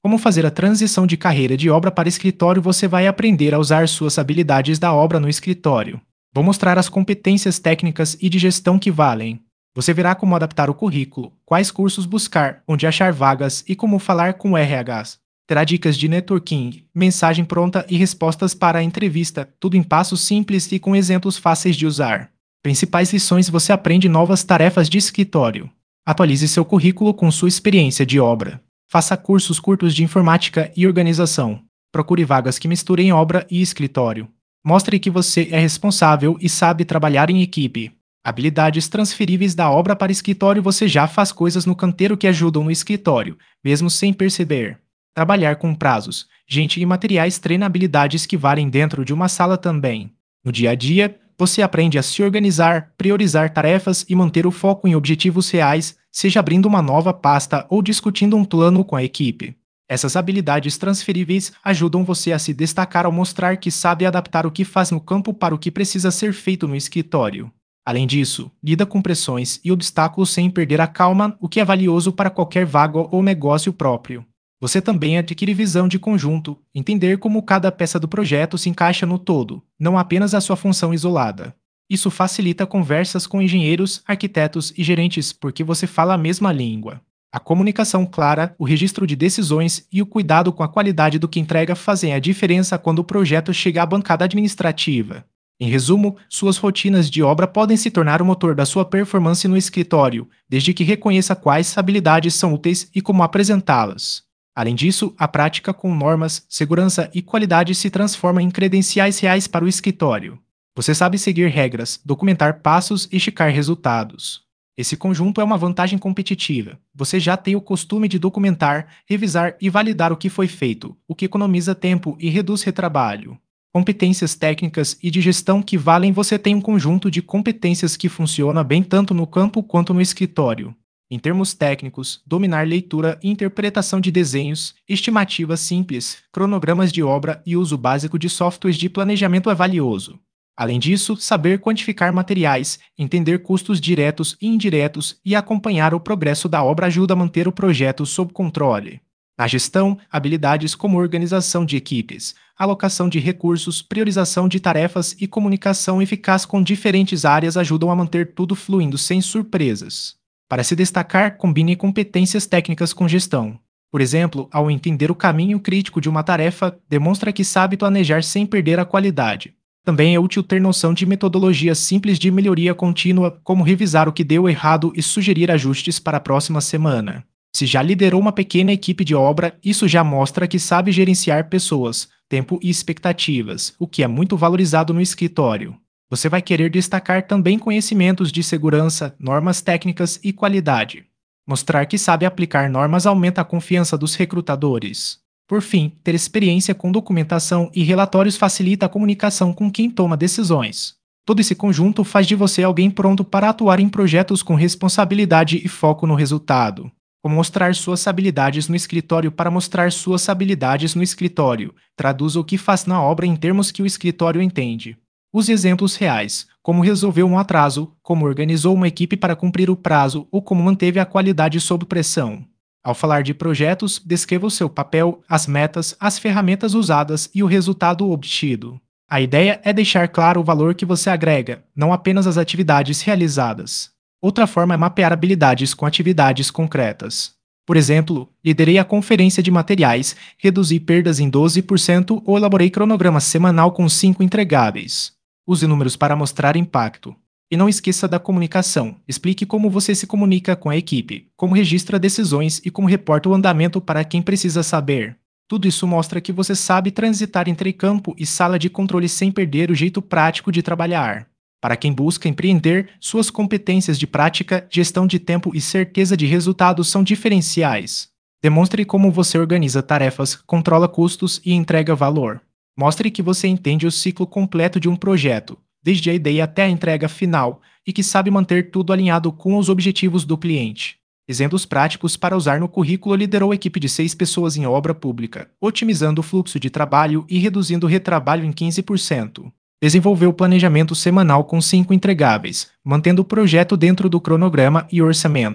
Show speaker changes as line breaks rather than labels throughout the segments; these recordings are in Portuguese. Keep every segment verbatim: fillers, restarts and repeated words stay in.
Como fazer a transição de carreira de obra para escritório, você vai aprender a usar suas habilidades da obra no escritório. Vou mostrar as competências técnicas e de gestão que valem. Você verá como adaptar o currículo, quais cursos buscar, onde achar vagas e como falar com R Hs. Terá dicas de networking, mensagem pronta e respostas para a entrevista, tudo em passos simples e com exemplos fáceis de usar. Principais lições: você aprende novas tarefas de escritório. Atualize seu currículo com sua experiência de obra. Faça cursos curtos de informática e organização. Procure vagas que misturem obra e escritório. Mostre que você é responsável e sabe trabalhar em equipe. Habilidades transferíveis da obra para escritório: você já faz coisas no canteiro que ajudam no escritório, mesmo sem perceber. Trabalhar com prazos, gente e materiais treina habilidades que valem dentro de uma sala também. No dia a dia, você aprende a se organizar, priorizar tarefas e manter o foco em objetivos reais, seja abrindo uma nova pasta ou discutindo um plano com a equipe. Essas habilidades transferíveis ajudam você a se destacar ao mostrar que sabe adaptar o que faz no campo para o que precisa ser feito no escritório. Além disso, lida com pressões e obstáculos sem perder a calma, o que é valioso para qualquer vaga ou negócio próprio. Você também adquire visão de conjunto, entender como cada peça do projeto se encaixa no todo, não apenas a sua função isolada. Isso facilita conversas com engenheiros, arquitetos e gerentes porque você fala a mesma língua. A comunicação clara, o registro de decisões e o cuidado com a qualidade do que entrega fazem a diferença quando o projeto chega à bancada administrativa. Em resumo, suas rotinas de obra podem se tornar o motor da sua performance no escritório, desde que reconheça quais habilidades são úteis e como apresentá-las. Além disso, a prática com normas, segurança e qualidade se transforma em credenciais reais para o escritório. Você sabe seguir regras, documentar passos e checar resultados. Esse conjunto é uma vantagem competitiva. Você já tem o costume de documentar, revisar e validar o que foi feito, o que economiza tempo e reduz retrabalho. Competências técnicas e de gestão que valem: você tem um conjunto de competências que funciona bem tanto no campo quanto no escritório. Em termos técnicos, dominar leitura e interpretação de desenhos, estimativas simples, cronogramas de obra e uso básico de softwares de planejamento é valioso. Além disso, saber quantificar materiais, entender custos diretos e indiretos e acompanhar o progresso da obra ajuda a manter o projeto sob controle. Na gestão, habilidades como organização de equipes, alocação de recursos, priorização de tarefas e comunicação eficaz com diferentes áreas ajudam a manter tudo fluindo sem surpresas. Para se destacar, combine competências técnicas com gestão. Por exemplo, ao entender o caminho crítico de uma tarefa, demonstra que sabe planejar sem perder a qualidade. Também é útil ter noção de metodologias simples de melhoria contínua, como revisar o que deu errado e sugerir ajustes para a próxima semana. Se já liderou uma pequena equipe de obra, isso já mostra que sabe gerenciar pessoas, tempo e expectativas, o que é muito valorizado no escritório. Você vai querer destacar também conhecimentos de segurança, normas técnicas e qualidade. Mostrar que sabe aplicar normas aumenta a confiança dos recrutadores. Por fim, ter experiência com documentação e relatórios facilita a comunicação com quem toma decisões. Todo esse conjunto faz de você alguém pronto para atuar em projetos com responsabilidade e foco no resultado. Como mostrar suas habilidades no escritório para mostrar suas habilidades no escritório. Traduza o que faz na obra em termos que o escritório entende. Use exemplos reais, como resolveu um atraso, como organizou uma equipe para cumprir o prazo ou como manteve a qualidade sob pressão. Ao falar de projetos, descreva o seu papel, as metas, as ferramentas usadas e o resultado obtido. A ideia é deixar claro o valor que você agrega, não apenas as atividades realizadas. Outra forma é mapear habilidades com atividades concretas. Por exemplo, liderei a conferência de materiais, reduzi perdas em doze por cento ou elaborei cronograma semanal com cinco entregáveis. Use números para mostrar impacto. E não esqueça da comunicação. Explique como você se comunica com a equipe, como registra decisões e como reporta o andamento para quem precisa saber. Tudo isso mostra que você sabe transitar entre campo e sala de controle sem perder o jeito prático de trabalhar. Para quem busca empreender, suas competências de prática, gestão de tempo e certeza de resultados são diferenciais. Demonstre como você organiza tarefas, controla custos e entrega valor. Mostre que você entende o ciclo completo de um projeto, desde a ideia até a entrega final, e que sabe manter tudo alinhado com os objetivos do cliente. Exemplos práticos para usar no currículo: liderou a equipe de seis pessoas em obra pública, otimizando o fluxo de trabalho e reduzindo o retrabalho em quinze por cento. Desenvolveu o planejamento semanal com cinco entregáveis, mantendo o projeto dentro do cronograma e orçamento.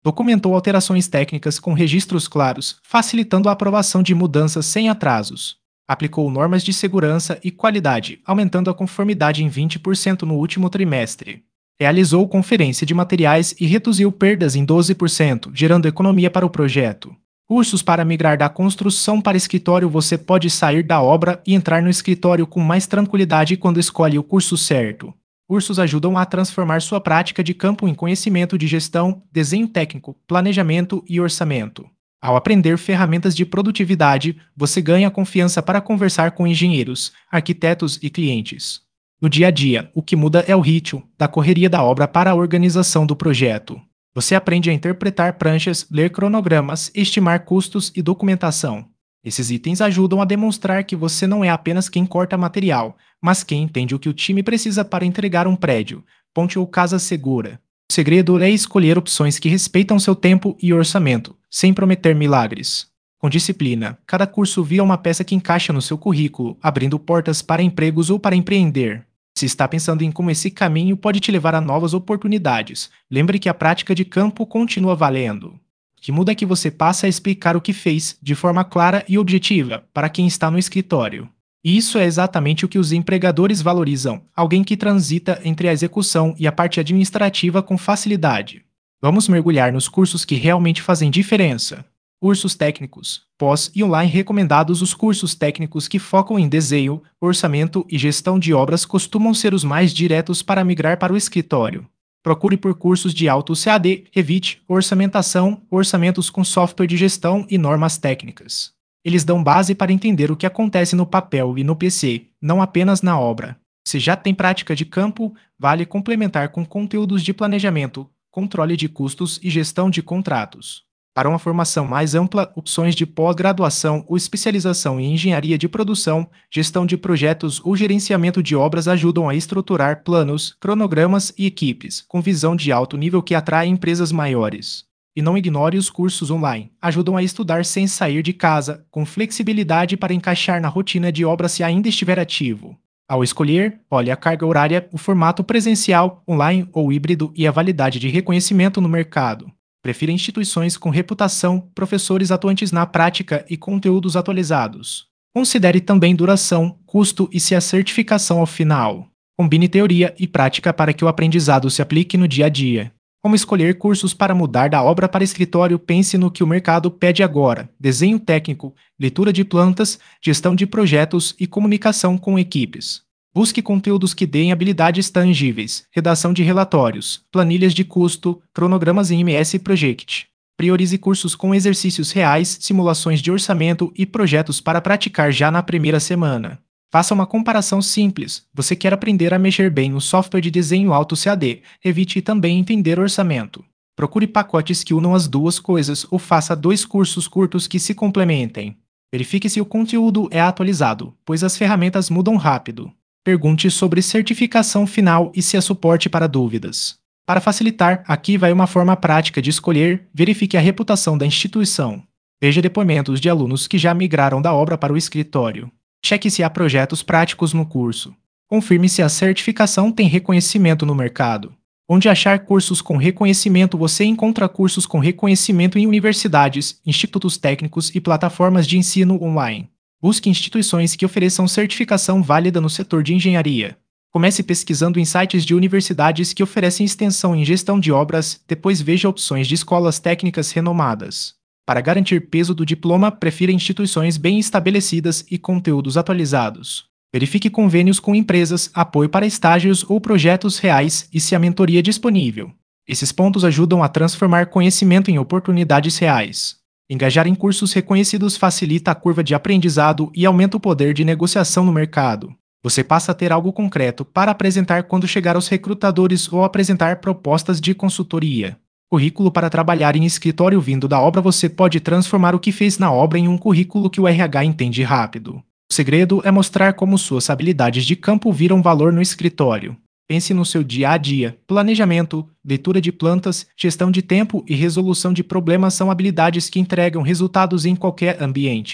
Documentou alterações técnicas com registros claros, facilitando a aprovação de mudanças sem atrasos. Aplicou normas de segurança e qualidade, aumentando a conformidade em vinte por cento no último trimestre. Realizou conferência de materiais e reduziu perdas em doze por cento, gerando economia para o projeto. Cursos para migrar da construção para escritório. Você pode sair da obra e entrar no escritório com mais tranquilidade quando escolhe o curso certo. Cursos ajudam a transformar sua prática de campo em conhecimento de gestão, desenho técnico, planejamento e orçamento. Ao aprender ferramentas de produtividade, você ganha confiança para conversar com engenheiros, arquitetos e clientes. No dia a dia, o que muda é o ritmo, da correria da obra para a organização do projeto. Você aprende a interpretar pranchas, ler cronogramas, estimar custos e documentação. Esses itens ajudam a demonstrar que você não é apenas quem corta material, mas quem entende o que o time precisa para entregar um prédio, ponte ou casa segura. O segredo é escolher opções que respeitam seu tempo e orçamento, sem prometer milagres. Com disciplina, cada curso vira uma peça que encaixa no seu currículo, abrindo portas para empregos ou para empreender. Se está pensando em como esse caminho pode te levar a novas oportunidades, lembre que a prática de campo continua valendo. O que muda é que você passa a explicar o que fez, de forma clara e objetiva, para quem está no escritório. E isso é exatamente o que os empregadores valorizam, alguém que transita entre a execução e a parte administrativa com facilidade. Vamos mergulhar nos cursos que realmente fazem diferença. Cursos técnicos, pós e online recomendados. Os cursos técnicos que focam em desenho, orçamento e gestão de obras costumam ser os mais diretos para migrar para o escritório. Procure por cursos de alto C A D, Revit, orçamentação, orçamentos com software de gestão e normas técnicas. Eles dão base para entender o que acontece no papel e no P C, não apenas na obra. Se já tem prática de campo, vale complementar com conteúdos de planejamento, controle de custos e gestão de contratos. Para uma formação mais ampla, opções de pós-graduação ou especialização em engenharia de produção, gestão de projetos ou gerenciamento de obras ajudam a estruturar planos, cronogramas e equipes, com visão de alto nível que atrai empresas maiores. E não ignore os cursos online. Ajudam a estudar sem sair de casa, com flexibilidade para encaixar na rotina de obra se ainda estiver ativo. Ao escolher, olhe a carga horária, o formato presencial, online ou híbrido e a validade de reconhecimento no mercado. Prefira instituições com reputação, professores atuantes na prática e conteúdos atualizados. Considere também duração, custo e se a certificação ao final. Combine teoria e prática para que o aprendizado se aplique no dia a dia. Como escolher cursos para mudar da obra para escritório? Pense no que o mercado pede agora: desenho técnico, leitura de plantas, gestão de projetos e comunicação com equipes. Busque conteúdos que deem habilidades tangíveis, redação de relatórios, planilhas de custo, cronogramas em M S Project. Priorize cursos com exercícios reais, simulações de orçamento e projetos para praticar já na primeira semana. Faça uma comparação simples. Você quer aprender a mexer bem no software de desenho alto C A D, Revit e também entender orçamento. Procure pacotes que unam as duas coisas ou faça dois cursos curtos que se complementem. Verifique se o conteúdo é atualizado, pois as ferramentas mudam rápido. Pergunte sobre certificação final e se há suporte para dúvidas. Para facilitar, aqui vai uma forma prática de escolher. Verifique a reputação da instituição. Veja depoimentos de alunos que já migraram da obra para o escritório. Cheque se há projetos práticos no curso. Confirme se a certificação tem reconhecimento no mercado. Onde achar cursos com reconhecimento? Você encontra cursos com reconhecimento em universidades, institutos técnicos e plataformas de ensino online. Busque instituições que ofereçam certificação válida no setor de engenharia. Comece pesquisando em sites de universidades que oferecem extensão em gestão de obras, depois veja opções de escolas técnicas renomadas. Para garantir peso do diploma, prefira instituições bem estabelecidas e conteúdos atualizados. Verifique convênios com empresas, apoio para estágios ou projetos reais e se há mentoria disponível. Esses pontos ajudam a transformar conhecimento em oportunidades reais. Engajar em cursos reconhecidos facilita a curva de aprendizado e aumenta o poder de negociação no mercado. Você passa a ter algo concreto para apresentar quando chegar aos recrutadores ou apresentar propostas de consultoria. Currículo para trabalhar em escritório. Vindo da obra, você pode transformar o que fez na obra em um currículo que o R H entende rápido. O segredo é mostrar como suas habilidades de campo viram valor no escritório. Pense no seu dia a dia. Planejamento, leitura de plantas, gestão de tempo e resolução de problemas são habilidades que entregam resultados em qualquer ambiente.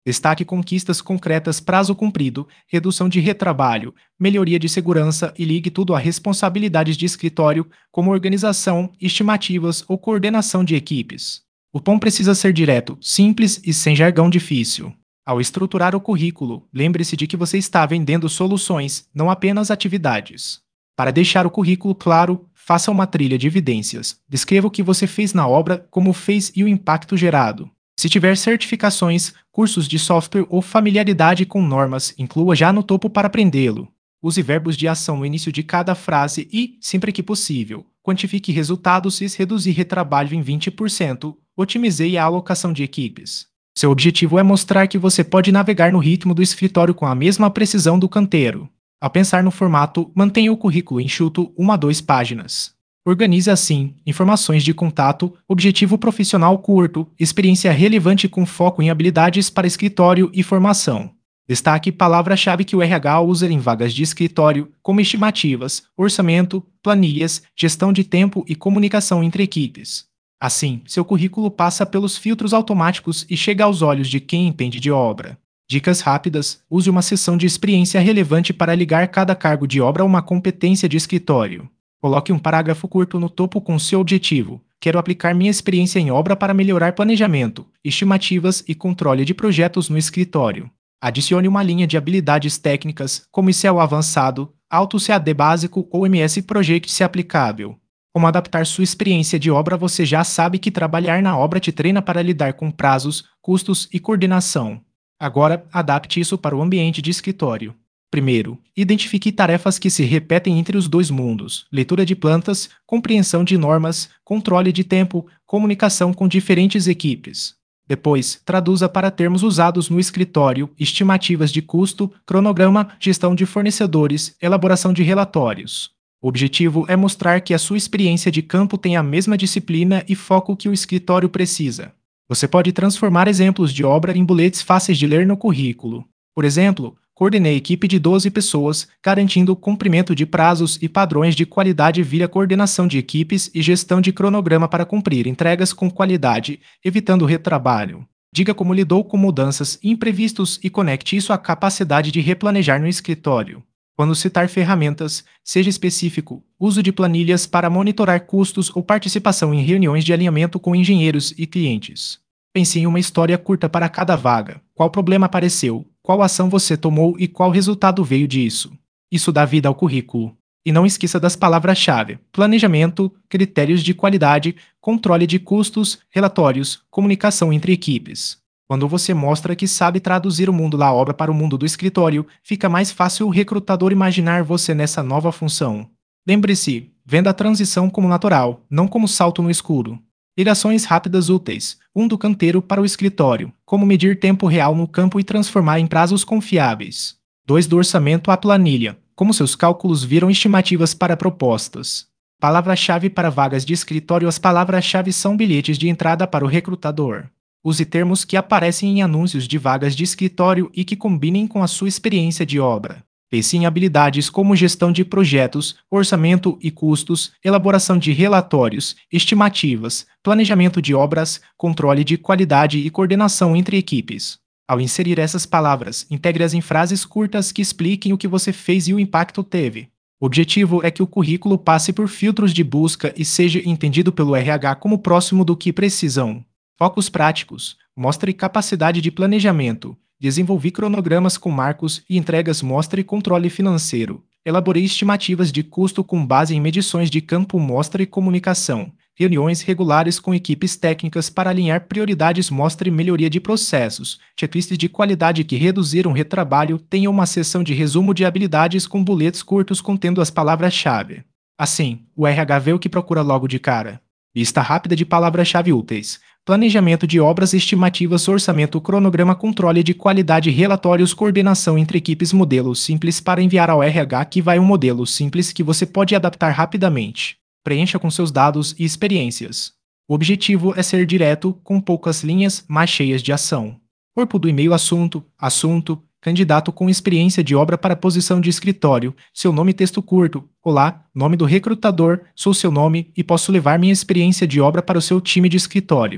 Destaque conquistas concretas, prazo cumprido, redução de retrabalho, melhoria de segurança e ligue tudo a responsabilidades de escritório, como organização, estimativas ou coordenação de equipes. O tom precisa ser direto, simples e sem jargão difícil. Ao estruturar o currículo, lembre-se de que você está vendendo soluções, não apenas atividades. Para deixar o currículo claro, faça uma trilha de evidências. Descreva o que você fez na obra, como fez e o impacto gerado. Se tiver certificações, cursos de software ou familiaridade com normas, inclua já no topo para aprendê-lo. Use verbos de ação no início de cada frase e, sempre que possível, quantifique resultados e reduzir retrabalho em vinte por cento. Otimize a alocação de equipes. Seu objetivo é mostrar que você pode navegar no ritmo do escritório com a mesma precisão do canteiro. Ao pensar no formato, mantenha o currículo enxuto uma a duas páginas. Organize assim informações de contato, objetivo profissional curto, experiência relevante com foco em habilidades para escritório e formação. Destaque palavra-chave que o R H usa em vagas de escritório, como estimativas, orçamento, planilhas, gestão de tempo e comunicação entre equipes. Assim, seu currículo passa pelos filtros automáticos e chega aos olhos de quem entende de obra. Dicas rápidas: use uma seção de experiência relevante para ligar cada cargo de obra a uma competência de escritório. Coloque um parágrafo curto no topo com seu objetivo. Quero aplicar minha experiência em obra para melhorar planejamento, estimativas e controle de projetos no escritório. Adicione uma linha de habilidades técnicas, como Excel avançado, AutoCAD básico ou M S Project se aplicável. Como adaptar sua experiência de obra? Você já sabe que trabalhar na obra te treina para lidar com prazos, custos e coordenação. Agora, adapte isso para o ambiente de escritório. Primeiro, identifique tarefas que se repetem entre os dois mundos: leitura de plantas, compreensão de normas, controle de tempo, comunicação com diferentes equipes. Depois, traduza para termos usados no escritório, estimativas de custo, cronograma, gestão de fornecedores, elaboração de relatórios. O objetivo é mostrar que a sua experiência de campo tem a mesma disciplina e foco que o escritório precisa. Você pode transformar exemplos de obra em bullets fáceis de ler no currículo. Por exemplo, coordenei equipe de doze pessoas, garantindo o cumprimento de prazos e padrões de qualidade via coordenação de equipes e gestão de cronograma para cumprir entregas com qualidade, evitando retrabalho. Diga como lidou com mudanças e imprevistos e conecte isso à capacidade de replanejar no escritório. Quando citar ferramentas, seja específico: uso de planilhas para monitorar custos ou participação em reuniões de alinhamento com engenheiros e clientes. Pense em uma história curta para cada vaga. Qual problema apareceu? Qual ação você tomou e qual resultado veio disso? Isso dá vida ao currículo. E não esqueça das palavras-chave: planejamento, critérios de qualidade, controle de custos, relatórios, comunicação entre equipes. Quando você mostra que sabe traduzir o mundo da obra para o mundo do escritório, fica mais fácil o recrutador imaginar você nessa nova função. Lembre-se, venda a transição como natural, não como salto no escuro. Ligações rápidas úteis: um do canteiro para o escritório, como medir tempo real no campo e transformar em prazos confiáveis. dois do orçamento à planilha, como seus cálculos viram estimativas para propostas. Palavra-chave para vagas de escritório: as palavras-chave são bilhetes de entrada para o recrutador. Use termos que aparecem em anúncios de vagas de escritório e que combinem com a sua experiência de obra. Pense em habilidades como gestão de projetos, orçamento e custos, elaboração de relatórios, estimativas, planejamento de obras, controle de qualidade e coordenação entre equipes. Ao inserir essas palavras, integre-as em frases curtas que expliquem o que você fez e o impacto teve. O objetivo é que o currículo passe por filtros de busca e seja entendido pelo R H como próximo do que precisam. Focos práticos: mostre capacidade de planejamento, desenvolvi cronogramas com marcos e entregas, mostre controle financeiro, elaborei estimativas de custo com base em medições de campo, mostre comunicação, reuniões regulares com equipes técnicas para alinhar prioridades, mostre melhoria de processos, checklists de qualidade que reduziram retrabalho, tenha uma seção de resumo de habilidades com bullets curtos contendo as palavras-chave. Assim, o R H vê o que procura logo de cara. Lista rápida de palavras-chave úteis: planejamento de obras, estimativas, orçamento, cronograma, controle de qualidade, relatórios, coordenação entre equipes. Modelo simples para enviar ao R H, que vai um modelo simples que você pode adaptar rapidamente. Preencha com seus dados e experiências. O objetivo é ser direto, com poucas linhas, mas cheias de ação. Corpo do e-mail: assunto, assunto, candidato com experiência de obra para posição de escritório, seu nome, texto curto: olá, nome do recrutador, sou seu nome e posso levar minha experiência de obra para o seu time de escritório.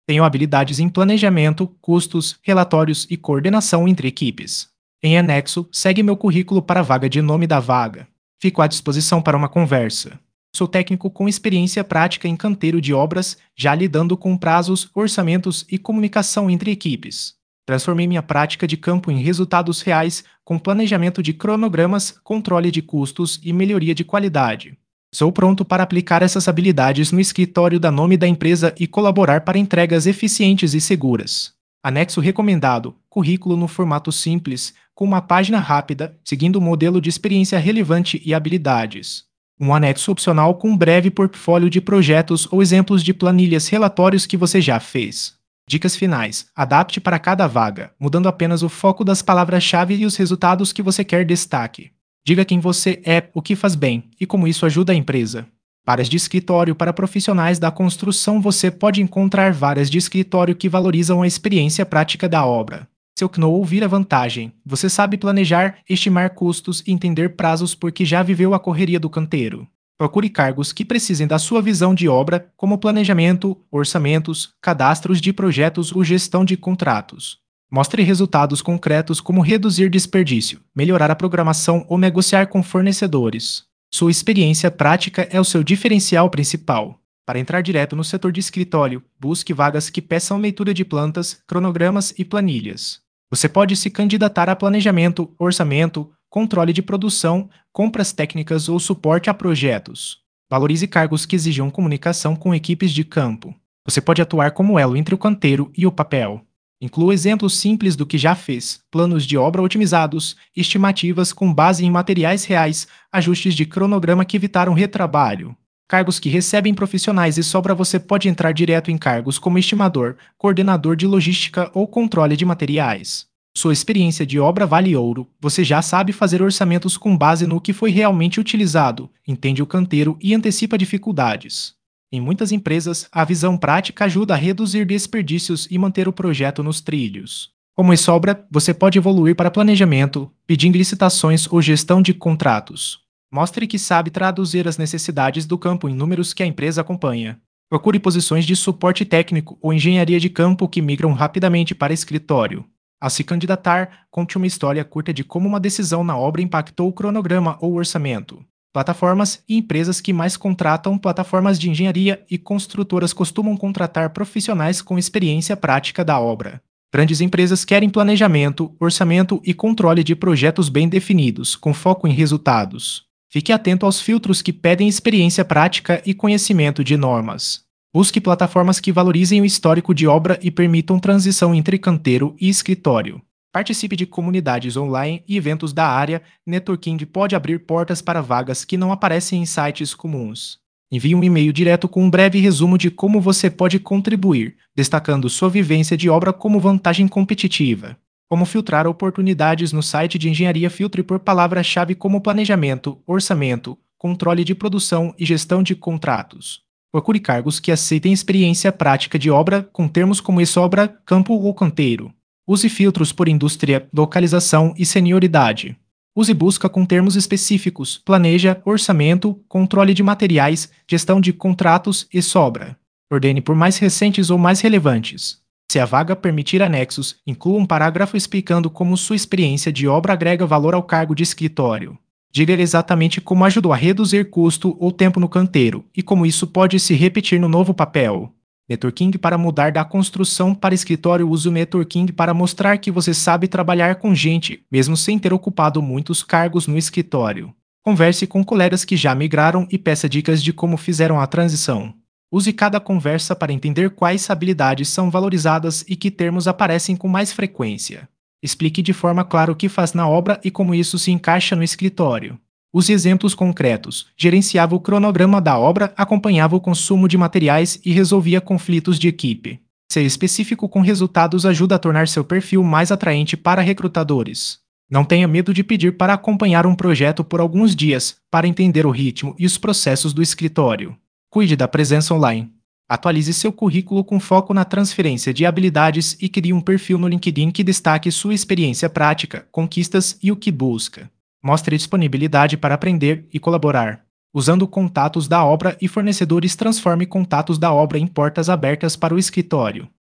Tenho habilidades em planejamento, custos, relatórios e coordenação entre equipes. Em anexo, segue meu currículo para a vaga de nome da vaga. Fico à disposição para uma conversa. Sou técnico com experiência prática em canteiro de obras, já lidando com prazos, orçamentos e comunicação entre equipes. Transformei minha prática de campo em resultados reais, com planejamento de cronogramas, controle de custos e melhoria de qualidade. Sou pronto para aplicar essas habilidades no escritório da nome da empresa e colaborar para entregas eficientes e seguras. Anexo recomendado: currículo no formato simples, com uma página rápida, seguindo o modelo de experiência relevante e habilidades. Um anexo opcional com um breve portfólio de projetos ou exemplos de planilhas relatórios que você já fez. Dicas finais: adapte para cada vaga, mudando apenas o foco das palavras-chave e os resultados que você quer destaque. Diga quem você é, o que faz bem e como isso ajuda a empresa. Varas de escritório para profissionais da construção. Você pode encontrar varas de escritório que valorizam a experiência prática da obra. Seu C N O vira vantagem. Você sabe planejar, estimar custos e entender prazos porque já viveu a correria do canteiro. Procure cargos que precisem da sua visão de obra, como planejamento, orçamentos, cadastros de projetos ou gestão de contratos. Mostre resultados concretos como reduzir desperdício, melhorar a programação ou negociar com fornecedores. Sua experiência prática é o seu diferencial principal. Para entrar direto no setor de escritório, busque vagas que peçam leitura de plantas, cronogramas e planilhas. Você pode se candidatar a planejamento, orçamento, controle de produção, compras técnicas ou suporte a projetos. Valorize cargos que exijam comunicação com equipes de campo. Você pode atuar como elo entre o canteiro e o papel. Inclua exemplos simples do que já fez, planos de obra otimizados, estimativas com base em materiais reais, ajustes de cronograma que evitaram retrabalho. Cargos que recebem profissionais e sobra. Você pode entrar direto em cargos como estimador, coordenador de logística ou controle de materiais. Sua experiência de obra vale ouro. Você já sabe fazer orçamentos com base no que foi realmente utilizado, entende o canteiro e antecipa dificuldades. Em muitas empresas, a visão prática ajuda a reduzir desperdícios e manter o projeto nos trilhos. Como em sobra, você pode evoluir para planejamento, pedindo licitações ou gestão de contratos. Mostre que sabe traduzir as necessidades do campo em números que a empresa acompanha. Procure posições de suporte técnico ou engenharia de campo que migram rapidamente para escritório. Ao se candidatar, conte uma história curta de como uma decisão na obra impactou o cronograma ou orçamento. Plataformas e empresas que mais contratam. Plataformas de engenharia e construtoras costumam contratar profissionais com experiência prática da obra. Grandes empresas querem planejamento, orçamento e controle de projetos bem definidos, com foco em resultados. Fique atento aos filtros que pedem experiência prática e conhecimento de normas. Busque plataformas que valorizem o histórico de obra e permitam transição entre canteiro e escritório. Participe de comunidades online e eventos da área. Networking pode abrir portas para vagas que não aparecem em sites comuns. Envie um e-mail direto com um breve resumo de como você pode contribuir, destacando sua vivência de obra como vantagem competitiva. Como filtrar oportunidades no site de engenharia. Filtre por palavra-chave como planejamento, orçamento, controle de produção e gestão de contratos. Procure cargos que aceitem experiência prática de obra com termos como ex-obra, campo ou canteiro. Use filtros por indústria, localização e senioridade. Use busca com termos específicos, planeja, orçamento, controle de materiais, gestão de contratos e sobra. Ordene por mais recentes ou mais relevantes. Se a vaga permitir anexos, inclua um parágrafo explicando como sua experiência de obra agrega valor ao cargo de escritório. Diga exatamente como ajudou a reduzir custo ou tempo no canteiro e como isso pode se repetir no novo papel. Networking para mudar da construção para escritório. Use o networking para mostrar que você sabe trabalhar com gente, mesmo sem ter ocupado muitos cargos no escritório. Converse com colegas que já migraram e peça dicas de como fizeram a transição. Use cada conversa para entender quais habilidades são valorizadas e que termos aparecem com mais frequência. Explique de forma clara o que faz na obra e como isso se encaixa no escritório. Use exemplos concretos. Gerenciava o cronograma da obra, acompanhava o consumo de materiais e resolvia conflitos de equipe. Ser específico com resultados ajuda a tornar seu perfil mais atraente para recrutadores. Não tenha medo de pedir para acompanhar um projeto por alguns dias, para entender o ritmo e os processos do escritório. Cuide da presença online. Atualize seu currículo com foco na transferência de habilidades e crie um perfil no LinkedIn que destaque sua experiência prática, conquistas e o que busca. Mostre disponibilidade para aprender e colaborar. Usando contatos da obra e fornecedores, transforme contatos da obra em portas abertas para o escritório.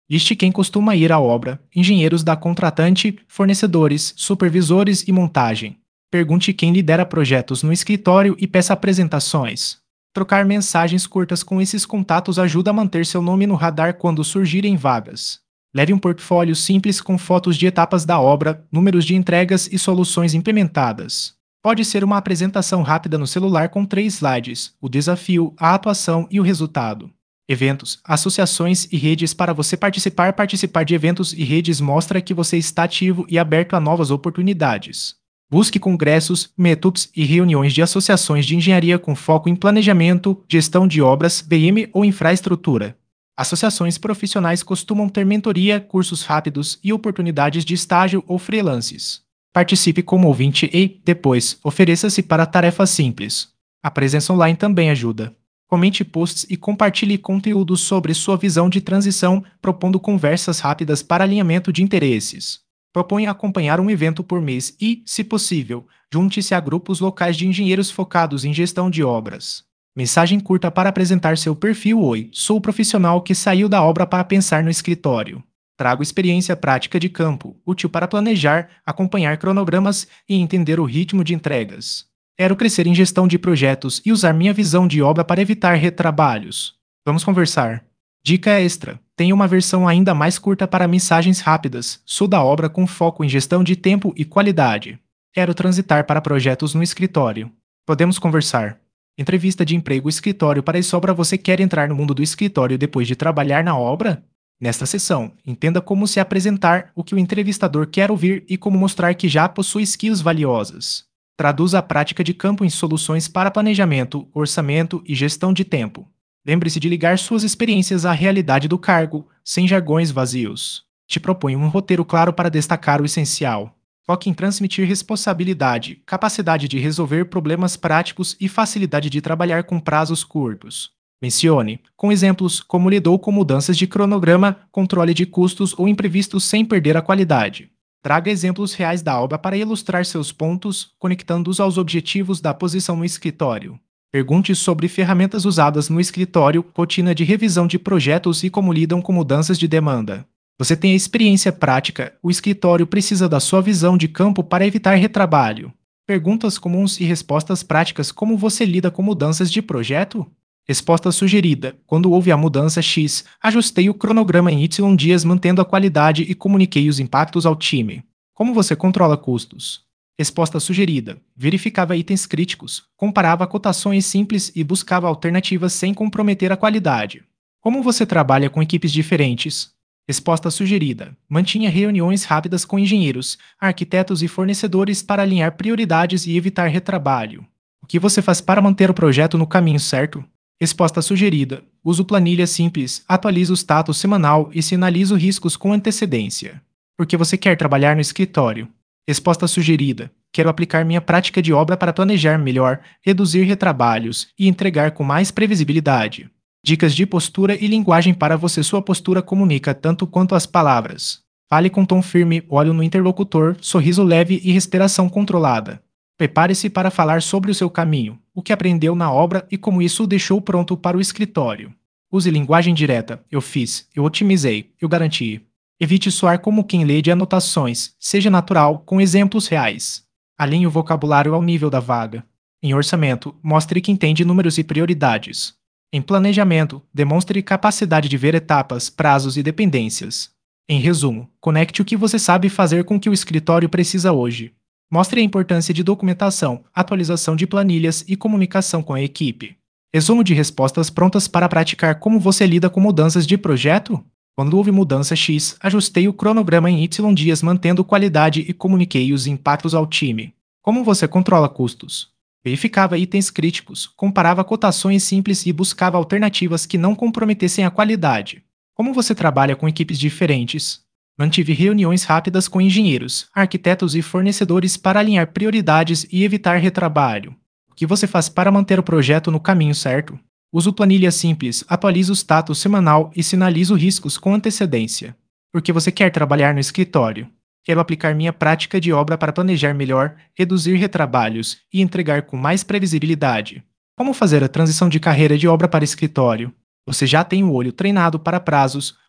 Liste quem costuma ir à obra, engenheiros da contratante, fornecedores, supervisores e montagem. Pergunte quem lidera projetos no escritório e peça apresentações. Trocar mensagens curtas com esses contatos ajuda a manter seu nome no radar quando surgirem vagas. Leve um portfólio simples com fotos de etapas da obra, números de entregas e soluções implementadas. Pode ser uma apresentação rápida no celular com três slides: o desafio, a atuação e o resultado. Eventos, associações e redes. Para você participar, participar de eventos e redes mostra que você está ativo e aberto a novas oportunidades. Busque congressos, meetups e reuniões de associações de engenharia com foco em planejamento, gestão de obras, B M ou infraestrutura. Associações profissionais costumam ter mentoria, cursos rápidos e oportunidades de estágio ou freelances. Participe como ouvinte e, depois, ofereça-se para tarefas simples. A presença online também ajuda. Comente posts e compartilhe conteúdos sobre sua visão de transição, propondo conversas rápidas para alinhamento de interesses. Proponha acompanhar um evento por mês e, se possível, junte-se a grupos locais de engenheiros focados em gestão de obras. Mensagem curta para apresentar seu perfil: Oi, sou o profissional que saiu da obra para pensar no escritório. Trago experiência prática de campo, útil para planejar, acompanhar cronogramas e entender o ritmo de entregas. Quero crescer em gestão de projetos e usar minha visão de obra para evitar retrabalhos. Vamos conversar. Dica extra: tenha uma versão ainda mais curta para mensagens rápidas. Sou da obra com foco em gestão de tempo e qualidade. Quero transitar para projetos no escritório. Podemos conversar. Entrevista de emprego escritório para essa obra. Você quer entrar no mundo do escritório depois de trabalhar na obra? Nesta sessão, entenda como se apresentar, o que o entrevistador quer ouvir e como mostrar que já possui skills valiosas. Traduza a prática de campo em soluções para planejamento, orçamento e gestão de tempo. Lembre-se de ligar suas experiências à realidade do cargo, sem jargões vazios. Te proponho um roteiro claro para destacar o essencial. Foque em transmitir responsabilidade, capacidade de resolver problemas práticos e facilidade de trabalhar com prazos curtos. Mencione, com exemplos, como lidou com mudanças de cronograma, controle de custos ou imprevistos sem perder a qualidade. Traga exemplos reais da obra para ilustrar seus pontos, conectando-os aos objetivos da posição no escritório. Pergunte sobre ferramentas usadas no escritório, rotina de revisão de projetos e como lidam com mudanças de demanda. Você tem a experiência prática, o escritório precisa da sua visão de campo para evitar retrabalho. Perguntas comuns e respostas práticas: como você lida com mudanças de projeto? Resposta sugerida: quando houve a mudança X, ajustei o cronograma em Y dias mantendo a qualidade e comuniquei os impactos ao time. Como você controla custos? Resposta sugerida: verificava itens críticos, comparava cotações simples e buscava alternativas sem comprometer a qualidade. Como você trabalha com equipes diferentes? Resposta sugerida: mantinha reuniões rápidas com engenheiros, arquitetos e fornecedores para alinhar prioridades e evitar retrabalho. O que você faz para manter o projeto no caminho certo? Resposta sugerida: uso planilha simples, atualizo o status semanal e sinalizo riscos com antecedência. Por que você quer trabalhar no escritório? Resposta sugerida: quero aplicar minha prática de obra para planejar melhor, reduzir retrabalhos e entregar com mais previsibilidade. Dicas de postura e linguagem para você. Sua postura comunica tanto quanto as palavras. Fale com tom firme, olho no interlocutor, sorriso leve e respiração controlada. Prepare-se para falar sobre o seu caminho, o que aprendeu na obra e como isso o deixou pronto para o escritório. Use linguagem direta: eu fiz, eu otimizei, eu garanti. Evite soar como quem lê de anotações, seja natural, com exemplos reais. Alinhe o vocabulário ao nível da vaga. Em orçamento, mostre que entende números e prioridades. Em planejamento, demonstre capacidade de ver etapas, prazos e dependências. Em resumo, conecte o que você sabe fazer com o que o escritório precisa hoje. Mostre a importância de documentação, atualização de planilhas e comunicação com a equipe. Resumo de respostas prontas para praticar. Como você lida com mudanças de projeto? Quando houve mudança X, ajustei o cronograma em Y dias mantendo qualidade e comuniquei os impactos ao time. Como você controla custos? Verificava itens críticos, comparava cotações simples e buscava alternativas que não comprometessem a qualidade. Como você trabalha com equipes diferentes? Mantive reuniões rápidas com engenheiros, arquitetos e fornecedores para alinhar prioridades e evitar retrabalho. O que você faz para manter o projeto no caminho certo? Uso planilha simples, atualizo o status semanal e sinalizo riscos com antecedência. Por que você quer trabalhar no escritório? Quero aplicar minha prática de obra para planejar melhor, reduzir retrabalhos e entregar com mais previsibilidade. Como fazer a transição de carreira de obra para escritório? Você já tem o olho treinado para prazos,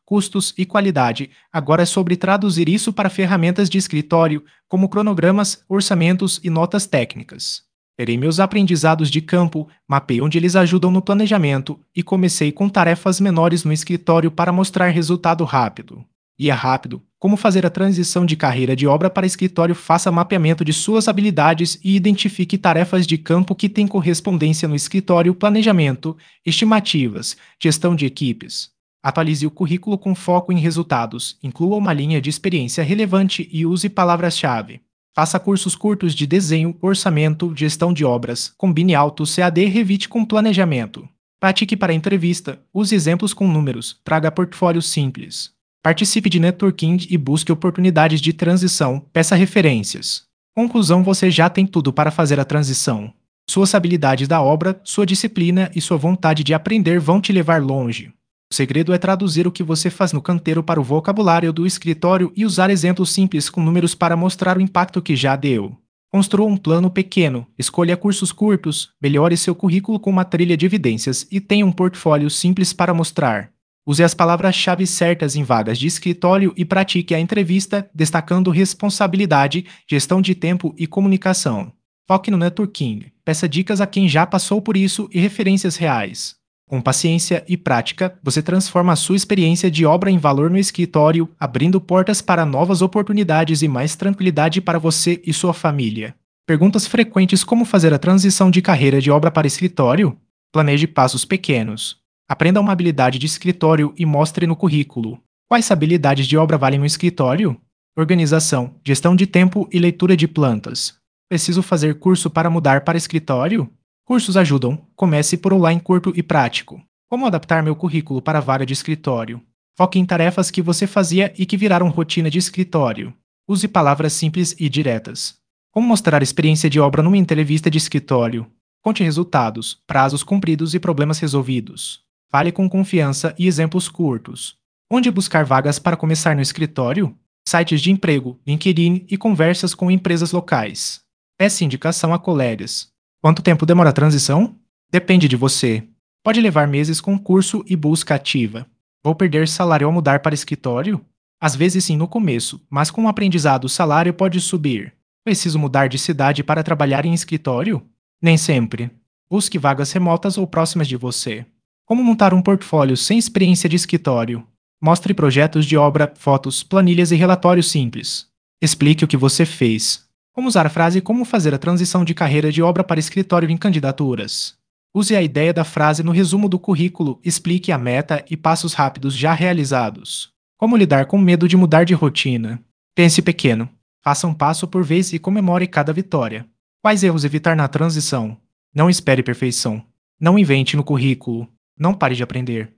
custos e qualidade. Agora é sobre traduzir isso para ferramentas de escritório, como cronogramas, orçamentos e notas técnicas. Terei meus aprendizados de campo, mapei onde eles ajudam no planejamento e comecei com tarefas menores no escritório para mostrar resultado rápido. E é rápido. Como fazer a transição de carreira de obra para escritório? Faça mapeamento de suas habilidades e identifique tarefas de campo que têm correspondência no escritório, planejamento, estimativas, gestão de equipes. Atualize o currículo com foco em resultados, inclua uma linha de experiência relevante e use palavras-chave. Faça cursos curtos de desenho, orçamento, gestão de obras, combine alto C A D e Revit com planejamento. Pratique para a entrevista, use exemplos com números, traga portfólio simples. Participe de networking e busque oportunidades de transição, peça referências. Conclusão: você já tem tudo para fazer a transição. Suas habilidades da obra, sua disciplina e sua vontade de aprender vão te levar longe. O segredo é traduzir o que você faz no canteiro para o vocabulário do escritório e usar exemplos simples com números para mostrar o impacto que já deu. Construa um plano pequeno, escolha cursos curtos, melhore seu currículo com uma trilha de evidências e tenha um portfólio simples para mostrar. Use as palavras-chave certas em vagas de escritório e pratique a entrevista, destacando responsabilidade, gestão de tempo e comunicação. Foque no networking, peça dicas a quem já passou por isso e referências reais. Com paciência e prática, você transforma a sua experiência de obra em valor no escritório, abrindo portas para novas oportunidades e mais tranquilidade para você e sua família. Perguntas frequentes: como fazer a transição de carreira de obra para escritório? Planeje passos pequenos. Aprenda uma habilidade de escritório e mostre no currículo. Quais habilidades de obra valem no escritório? Organização, gestão de tempo e leitura de plantas. Preciso fazer curso para mudar para escritório? Cursos ajudam. Comece por online curto e prático. Como adaptar meu currículo para a vaga de escritório? Foque em tarefas que você fazia e que viraram rotina de escritório. Use palavras simples e diretas. Como mostrar experiência de obra numa entrevista de escritório? Conte resultados, prazos cumpridos e problemas resolvidos. Fale com confiança e exemplos curtos. Onde buscar vagas para começar no escritório? Sites de emprego, LinkedIn e conversas com empresas locais. Peça indicação a colegas. Quanto tempo demora a transição? Depende de você. Pode levar meses com curso e busca ativa. Vou perder salário ao mudar para escritório? Às vezes sim no começo, mas com o aprendizado o salário pode subir. Preciso mudar de cidade para trabalhar em escritório? Nem sempre. Busque vagas remotas ou próximas de você. Como montar um portfólio sem experiência de escritório? Mostre projetos de obra, fotos, planilhas e relatórios simples. Explique o que você fez. Como usar a frase "como fazer a transição de carreira de obra para escritório" em candidaturas. Use a ideia da frase no resumo do currículo, explique a meta e passos rápidos já realizados. Como lidar com medo de mudar de rotina? Pense pequeno. Faça um passo por vez e comemore cada vitória. Quais erros evitar na transição? Não espere perfeição. Não invente no currículo. Não pare de aprender.